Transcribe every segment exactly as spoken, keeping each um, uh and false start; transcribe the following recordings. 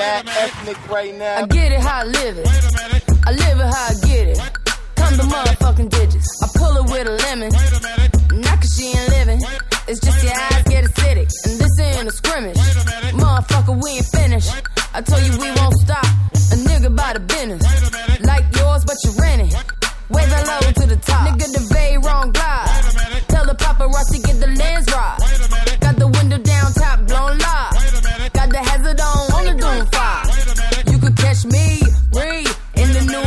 mad ethnic right now. I get it how I live it. I live it how I get it. Come the motherfucking digits. I pull it with a lemon. Not cause she ain't living. It's just your eyes get acidic. And this ain't a scrimmage. Motherfucker, we ain't finished. I told you we won't stop. A nigga by the business. Like yours, but you rent it. Wave hello to the top. Nigga, the very wrong glide. Tell the paparazzi get the lens right. Got the window down, top blown live. Got the hazard on, on the doom fire. You could catch me, Bree, in the new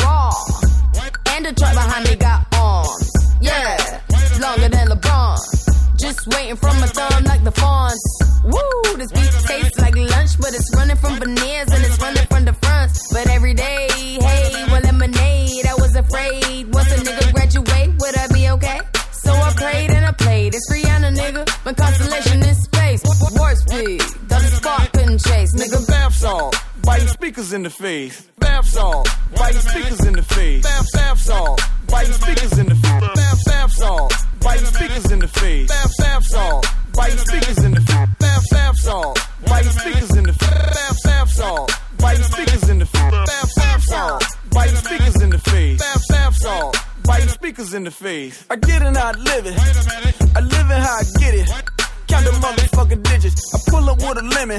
LaFerrari. And the truck behind me got arms. Yeah, longer than LeBron. Just waiting from my thumb like the fawns. Woo, this beat tastes like lunch, but it's running from veneers and it's running from the fronts. But every day, hey, well, lemonade, I was afraid. Once a nigga graduate, would I be okay? So I prayed and I played. It's Rihanna, nigga. My constellation in space. Warp speed, though the spark couldn't chase. Nigga, bath salt, biting speakers in the face. Bath salt, biting speakers in the face. Bath, bath salt, biting speakers in the face. Bath, bath salt, biting speakers in the face. Bath, bath salt, biting speakers in the face. Bath, bath salt, biting speakers in the face. Bath, bath salt, biting speakers in the face. Bath, bath salt, biting speakers in the face. Bath, bath salt, biting speakers in the face. I get it how I live it. I live it how I get it. Count the motherfucking digits. I pull up with a lemon.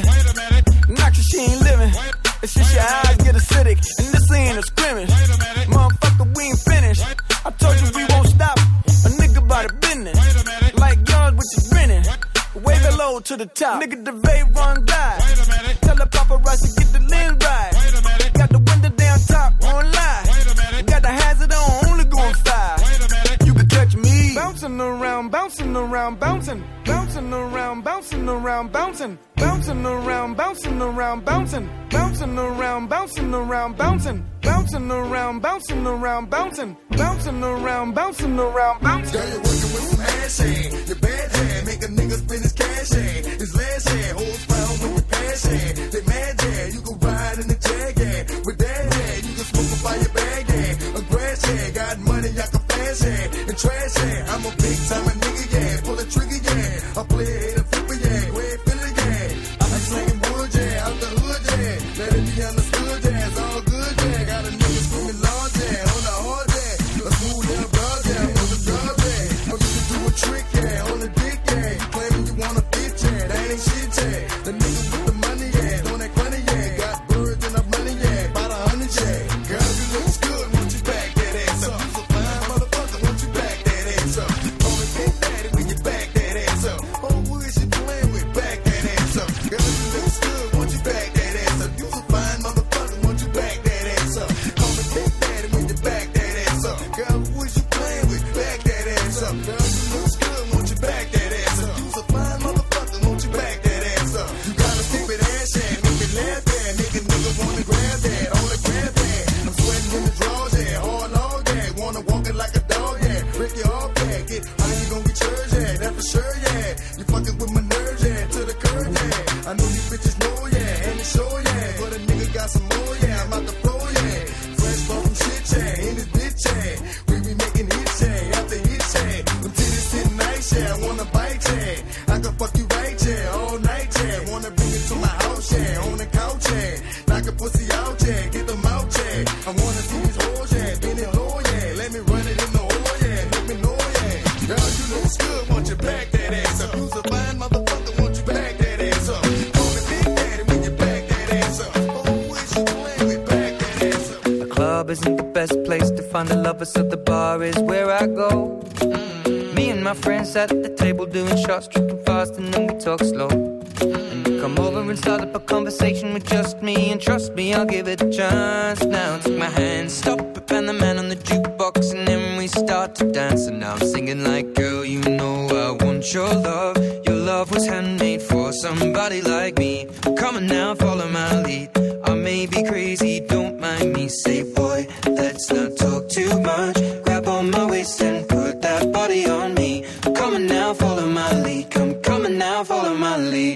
Not cause she ain't living. It's just your eyes get acidic. And this ain't a scrimmage. Motherfucker, we ain't finished. I told you we won't stop. A nigga by the business. Like yours, but you renting. Wave it low to the top. Nigga, the very wrong guy. Tell the paparazzi get the lens right. Got the window down top, on live. Got the hazard on, only going five. You can catch me bouncing around, bouncing around, bouncing, bouncing around, bouncing around, bouncing, bouncing around, bouncing around, bouncing, bouncing around, bouncing around, bouncing, bouncing around, bouncing around, bouncing, bouncing around, bouncing around, bouncing. Girl, you're working with some ass hand. Your bad hand make a nigga spend his cash hand. His last hand holds pound with your pass hand. They mad hand, you can ride in the jag hand. With that hand, you can smoke a fire bag hand. A grass hand, got money, I can fast hand. And trash hand, I'm a big time a nigga, yeah. Pull a trigger, yeah. I play it a flipper, yeah. Go ahead, feel it, yeah. I be slanging wood, yeah. Out the hood, yeah. Let it be understood, yeah. It's all good, yeah. Got a nigga screaming large, yeah. On the hard, yeah. A smooth little broad, yeah. On the drug, yeah. Oh, you can do a trick, yeah. On the dick, yeah. You claiming you wanna fit, yeah. That ain't shit, yeah. The nigga with the money, yeah. On that funny, yeah. Got birds and I'm money, yeah. About a hundred, yeah. Girl, you looks good. Won't you back that ass up? You's a fine motherfucker. Won't you back that ass up? Call me Big Daddy when you back that ass up. Oh, who is you playing with? Back that ass up. Girl, you looks good. Won't you back that ass up? You's a fine motherfucker. Won't you back that ass up? Call me Big Daddy when you back that ass up. Girl, who is you playing with? Back that ass up. Girl, you looks good. Won't you back that ass up? You's a fine motherfucker. Won't you back that ass up? You got a stupid ass hand. Make me laugh at. Make a nigga wanna grab that. On the grab that. I'm sweating in the drawers, yeah. Hard log, yeah. Wanna walk it like a dog, yeah. Break your off, yeah. Get how you gon' get yours, yeah. That for sure, yeah. You fucking with my nerves, yeah. To the curb, yeah. I know you bitches know, yeah. And it's sure, yeah. But a nigga got some more, yeah. I'm out the floor, yeah. Fresh from shit, yeah. In this bitch, yeah. We be making hits, yeah. After hits, yeah. Them titties sitting nice, yeah. I wanna bite, yeah. I can fuck you right, yeah. All night, yeah. Wanna bring it to my house, yeah. On the couch, yeah. Knock a pussy out, yeah. Get them out, yeah. I wanna see these hoes, yeah. Bend it low, yeah. Let me run it in the hole, yeah. Let me know, yeah. Girl, you looks good. Won't you back that ass up? You's a fine motherfucker. Won't you back that ass up? Call me Big Daddy when you back that ass up. Oh, who is you playing with? Back that ass up. The club isn't the best place to find the lovers, so the bar is where I go. Mm. Me and my friends at the table doing shots, tripping fast, and then we talk slow. And you come over and start up a conversation with just me, and trust me, I'll give it a chance. Now take my hand, stop it, and the man on the jukebox, and then we start to dance. And now I'm singing like, girl, you know I want your love. Your love was handmade for somebody like me. Come on now, follow my lead. I may be crazy, don't mind me. Say, boy, let's not talk too much. Grab on my waist and put that body on me. Come on now, follow my lead. Come, come on now, follow my lead.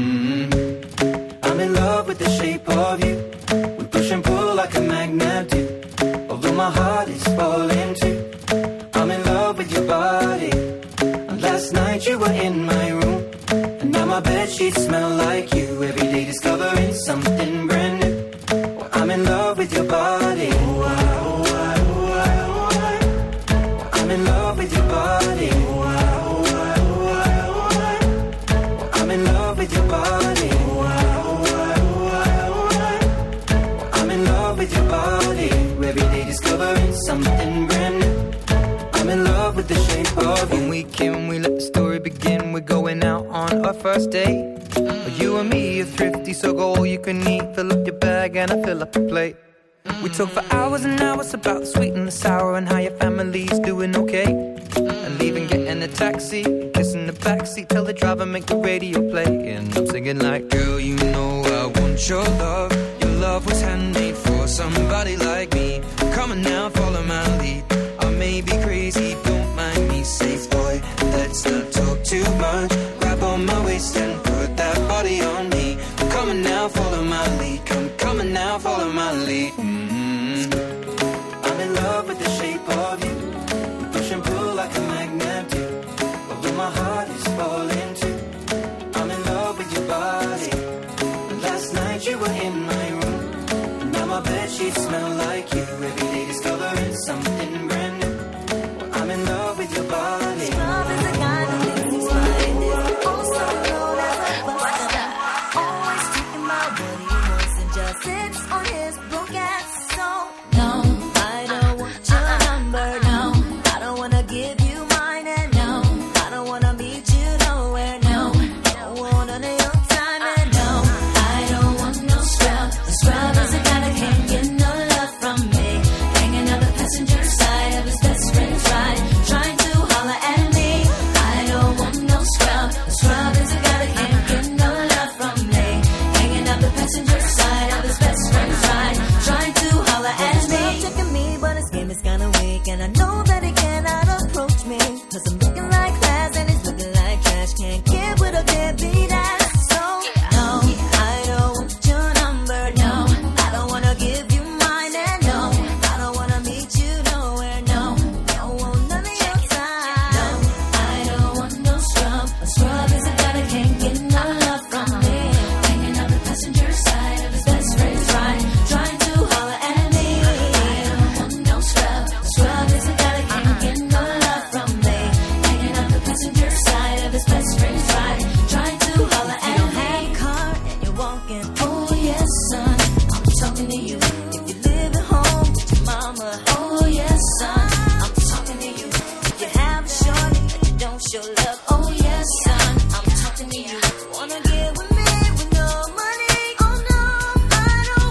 Mm-hmm. I'm in love with the shape of you. We push and pull like a magnet do. Although my heart is falling too. I'm in love with your body. And last night you were in my room. And now my bedsheets smell like you. Every day discovering something first date. But you and me are thrifty, so go all you can eat. Fill up your bag and I fill up the plate. We talk for hours and hours about the sweet and the sour and how your family's doing okay. And leaving, getting a taxi, kissing the backseat, tell the driver make the radio play. And I'm singing like, girl, you know I want your love. Your love was handmade for somebody like me. Come on now, follow my lead. I may be crazy, don't mind me. Safe boy, let's not talk too much. Grab on my waist and put that body on me. Come on now, follow my lead. Come, come on now, follow my lead. I'm in love with the shape of you. Push and pull like a magnet do. But when my heart is falling too, I'm in love with your body. Last night you were in my room. Now my bedsheets smell like you. Every day discovering something brand new. Well, I'm in love with your body. Love is a guy that makes things like this. Also known as a buster. Always talking about what he wants and just sits on his broke ass. So no, I don't want your number. No, I don't wanna give you mine. And no, I don't wanna meet you nowhere. No, I don't want none of your time. And no, I don't want no scrub. The scrub is a guy that can't get no love from me. Hanging out the passenger side of his best friend's ride, trying to holler at me. I don't want no scrub. The scrub is a guy that can't get no love from me. Hanging out the passenger side of his best friend's ride, trying to holler at me. He's checking me, but his game is kinda weak, and I know that he cannot approach me. Cause I'm looking like glass and he's looking like trash. Can't get with a deadbeat ass. So no, I don't want your number. No, I don't wanna give you mine. And no, I don't wanna meet you nowhere. No, don't want none of your time. No, I don't want no scrub. A scrub is a guy that can't get no love from me. Hanging out the passenger side of his best friend's ride, trying to holler at me. I don't want no scrub. A scrub is a guy that can't get no love from me. Hanging out the passenger side of his best friend's ride, trying to holler at me. You don't have a car and you're walking. Oh yes, son, I'm talking to you. If you live at home with your mama. Oh yes, son, I'm talking to you. If you have a shorty and you don't show love. Oh yes, son, I'm talking to you. Wanna get with me with no money? Oh no, I don't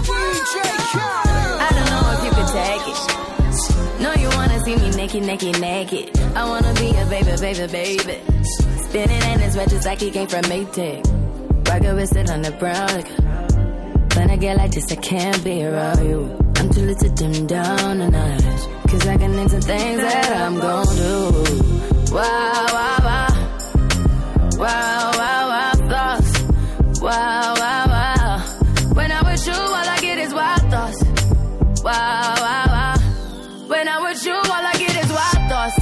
want. I don't know if you could take it. No, you wanna see me naked, naked, naked. I wanna be a baby, baby, baby. Spinning in his red just like he came from Maytag. Rocket with it on the brown. Like, when I get like this, I can't be around you. I'm too little to dim down the night. Cause I can into things that I'm gon' do. Wow, wow, wow. Wow, wow, wow, thoughts. Wow, wow, wow. When I'm with you, all I get is wild thoughts. Wow, wow, wow. When I'm with you, all I get is wild thoughts.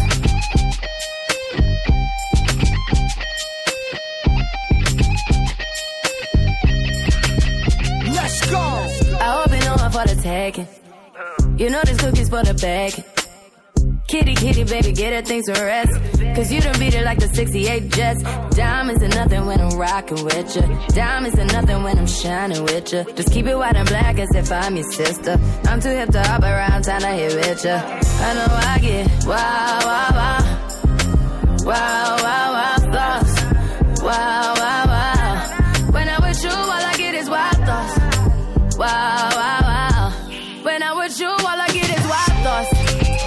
Let's go. I hope you know I'm for the taking. You know this cookie's for the bag. Kitty, kitty, baby, get her things to rest. Cause you done beat it like the sixty-eight Jets. Diamonds are nothing when I'm rocking with ya. Diamonds are nothing when I'm shining with ya. Just keep it white and black as if I'm your sister. I'm too hip to hop around town to hit with ya. I know I get wow, wow, wow. Wow, wow, wow, thoughts. Wow, wow, wow. When I'm with you, all I get is wild thoughts. Wow, wow, wow. When I'm with you, all I get is wild thoughts.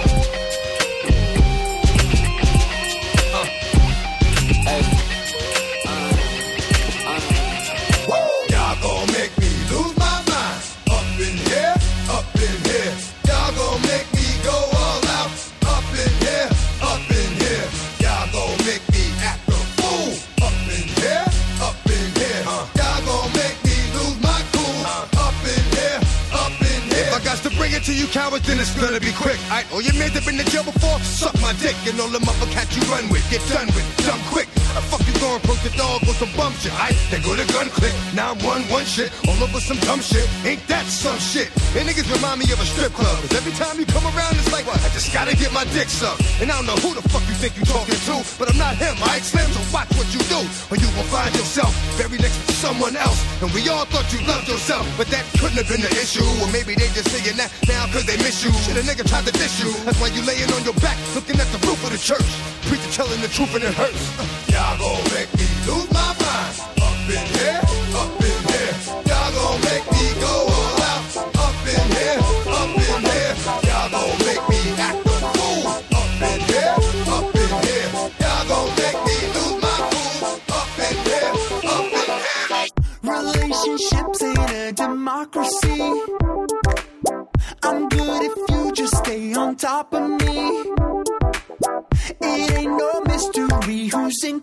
To you cowards, then it's gonna be quick. I know your man's have been in jail before. Suck my dick and all the motherfuckers you run with. Get done with, dumb quick. I fuck you going broke the dog with some bum shit. I then go to gun click. Now I'm one one shit all over some dumb shit. Ain't that some shit? And niggas remind me of a strip club. Cause every time you come around, it's like, what? I just gotta get my dick sucked. And I don't know who the fuck you think you talking to, but I'm not him. I Slim, so watch what you do, or you will find yourself very next to someone else. And we all thought you loved yourself, but that couldn't have been the issue. Or maybe they just saying that now cause they miss you. Shit, a nigga tried to diss you. That's why you laying on your back, looking at the roof of the church. Preacher telling the truth and it hurts. Uh, y'all gon' make me lose my mind.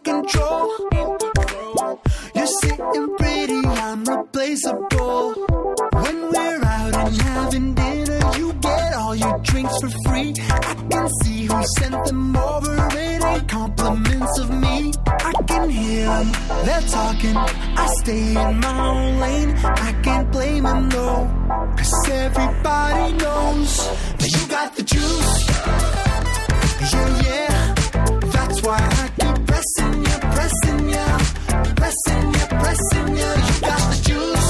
control. You're sitting pretty, I'm replaceable. When we're out and having dinner, you get all your drinks for free. I can see who sent them over, it ain't compliments of me. I can hear them, they're talking, I stay in my own lane. I can't blame them though, cause everybody knows that you got the juice. Yeah, yeah, that's why I keep pressing you, pressing you, pressing you, pressing you. You got the juice,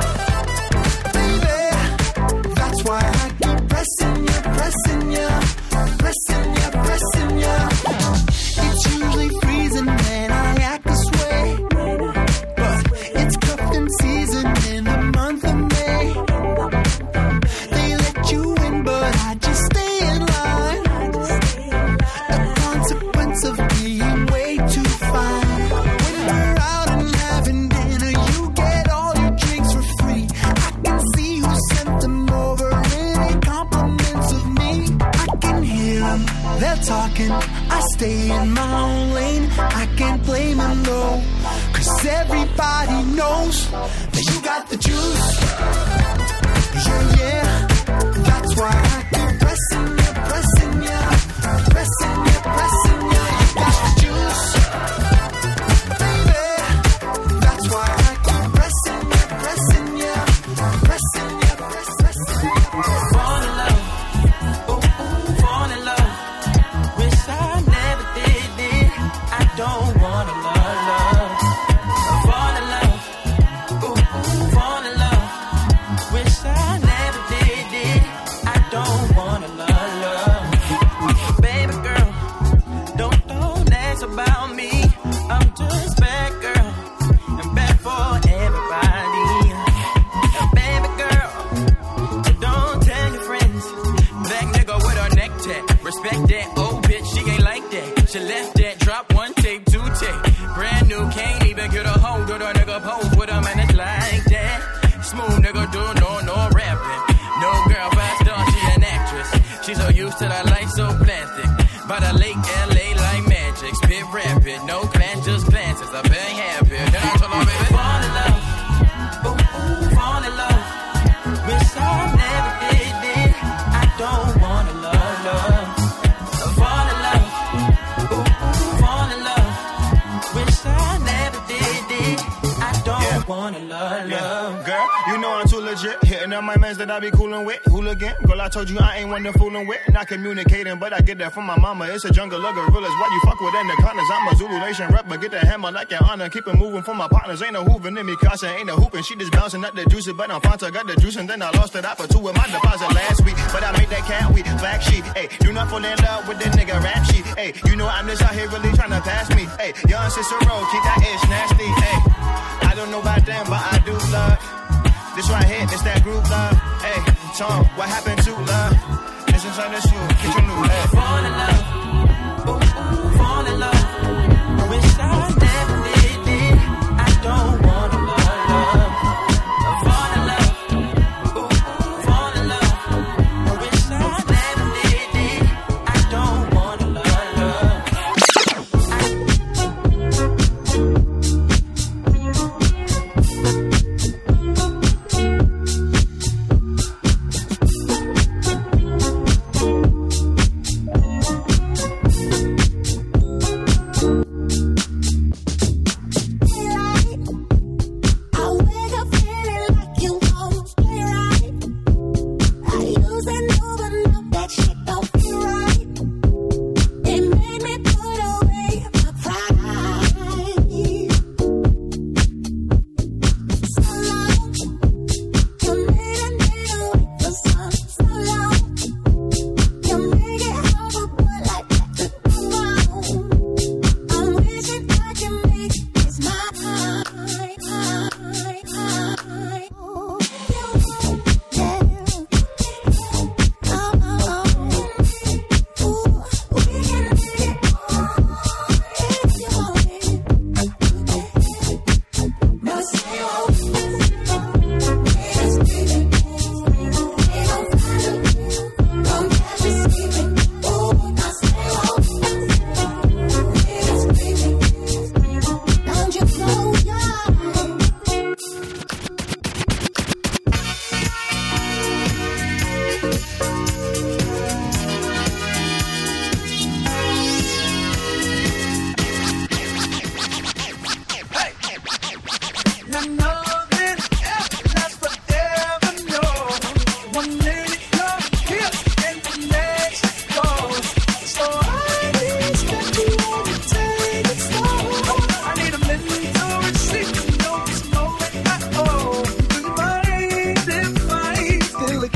baby. That's why I keep pressing you, pressing you, pressing you, pressing you. It's usually freezing when I act this way, but it's cuffing season in the month of May. They let you in, but I just stay in line. A consequence of being way too fine. When we're out and having dinner, you get all your drinks for free. I can see who sent them over, any compliments of me. I can hear them, they're talking, I stay in my own lane. I can't blame them though, cause everybody knows that you got the juice. Yeah, yeah, that's why I keep pressing you, pressing you, pressing you, pressing you. You got the juice, baby. That's why I keep pressing you, pressing you, pressing you, pressing you. Fall in love, ooh, ooh, fall in love. Wish I never did it. I don't wanna love, love. Fall in love, ooh, ooh, fall in love. Wish I never did it. I don't wanna love, love. Baby girl, don't don't ask about me. I'm just bad girl, and bad for everybody. Baby girl, don't tell your friends. Black nigga with her neck tat. Respect that old bitch, she ain't like that. She left that, drop one tape, two tape. Brand new, can't even get a hold of the nigga pose with a man, it's like that. Smooth nigga do no, no rapping. No girl, fast star, she an actress. She's so used to that life so plastic. By the lake, L A like magic. Spit rapid, no class, just glances. I'm very happy. Then I told her, baby, fall in love. Ooh, ooh, fall in love. Wish I never did it. I don't wanna love, love. Fall in love. Ooh, ooh, fall in love. Wish I never did it. I don't Yeah. wanna love, Yeah, love. girl, you know I'm too legit. Hitting up my mans that I be coolin' with. Hooligan, girl, I told you I ain't one to foolin' with. Not communicating, but I get that from my mama. It's a jungle of gorillas. Why you fuck with anacondas? I'm a Zulu Nation rep, but get the hammer like your honor. Keep it moving for my partners. Ain't no hooping in me, Casa ain't no hooping. She just bouncing up the juice, but I'm Fanta. Got the juice and then I lost it out for two with my deposit last week. But I made that cat week, black sheep. Hey, do not fall in love with the nigga rap sheet. Hey, you know I'm just out here really trying to pass me. Hey, young Cicero, keep that ish nasty. Hey, I don't know about them, but I do love. This right here, this that group love. Hey, Tom, what happened to love? This is on the shoe, get your new head. Fall in love. Ooh, ooh, fall in love. Wish I never did it. I don't wanna love, love. Fall in love. Ooh, ooh, fall in love. Wish I never did it. I don't wanna love, love.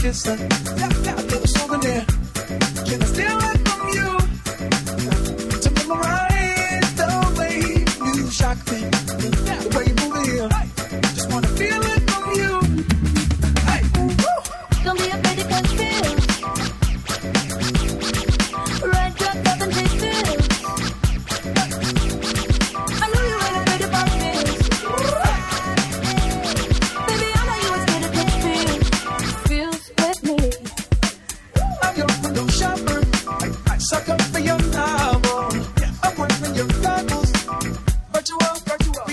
kiss her. A little souvenir. Can I steal it from you? To memorize the way you shock me, the way you move it here. Just wanna feel it from you. Hey, woo! Don't be afraid to catch feels. Red drop up and take feels. I know you ain't afraid to buy feels. Baby, I know you was scared to catch feels. Feels with me. I'm your window shopper. I, I suck up for your novel. I'm wearing your goggles. Virtual, virtual.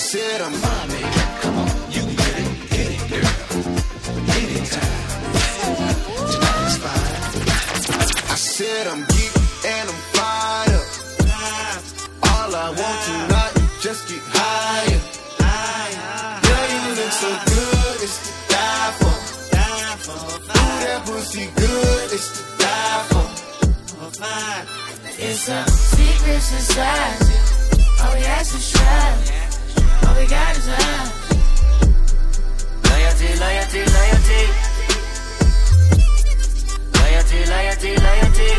said I'm mommy. Come on, you can get it, get it, girl. Anytime. Tonight is fine. I said I'm geek and I'm fired up. All I want tonight is just get higher. Girl, you look so good, it's to die for. Ooh, that pussy good, it's to die for. It's a secret society. All we ask is try. All we got is love. Loyalty, loyalty, loyalty. Loyalty, loyalty, loyalty.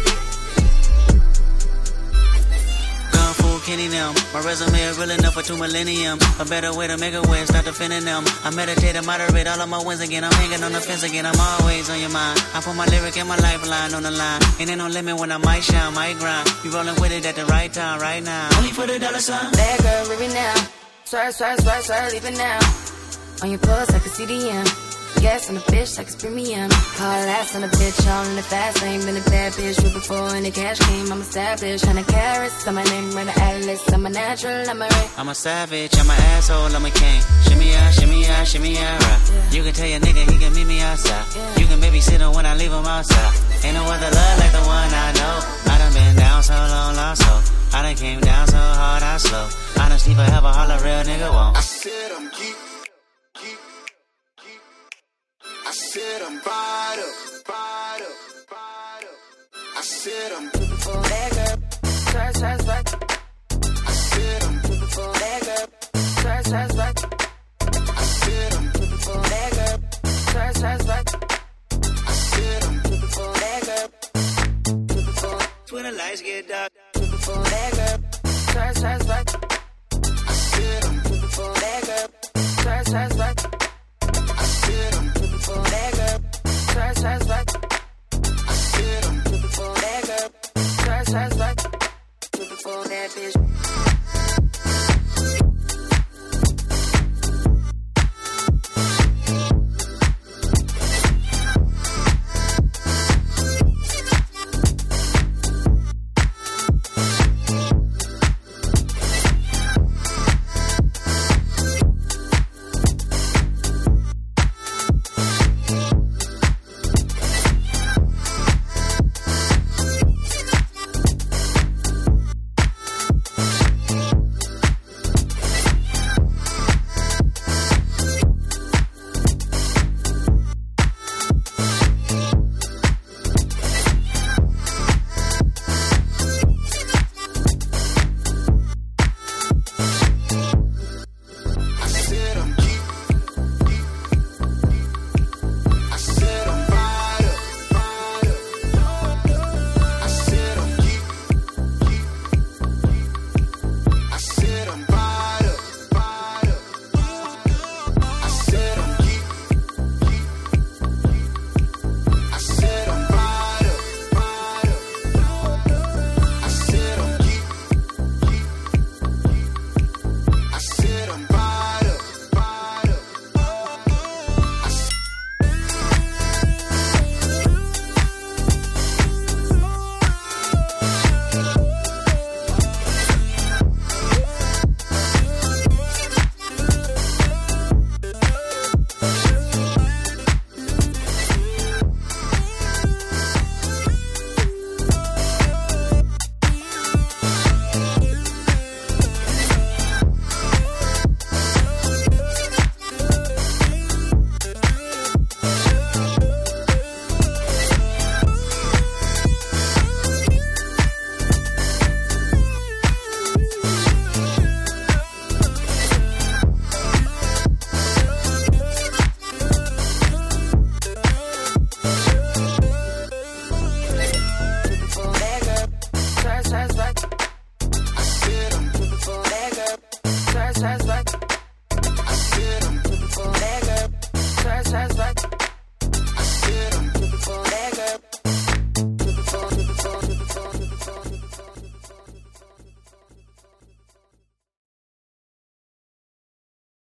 Gun fool Kenny them. My resume is real enough for two millennium. A better way to make a way, start defending them. I meditate and moderate all of my wins again. I'm hanging on the fence again. I'm always on your mind. I put my lyric and my lifeline on the line. And ain't no limit when I might shine, might grind. You rolling with it at the right time, right now. Only for the dollar sign. Bad girl, leave it now. Swerve, swerve, swerve, swerve, leave it now. On your pulse like a C D M. Gas on the bitch like it's premium. Hard ass on the bitch, all in the fast lane. Been a bad bitch with before any cash came. I'm established, hundred carats on my name, run the atlas. I'm a natural, I'm a ray. I'm a savage, I'm an asshole, I'm a king. Shimmy ya, shimmy ya, shimmy ya, right. You can tell your nigga he can meet me outside. You can babysit him when I leave him outside. Ain't no other love like the one I know. I done been down so long, lost so. I done came down so hard, I slow. Honesty forever, all a real nigga won't. I said I'm geek, geek, geek. I said I'm fired up, fired up, fired up. I said I'm Bad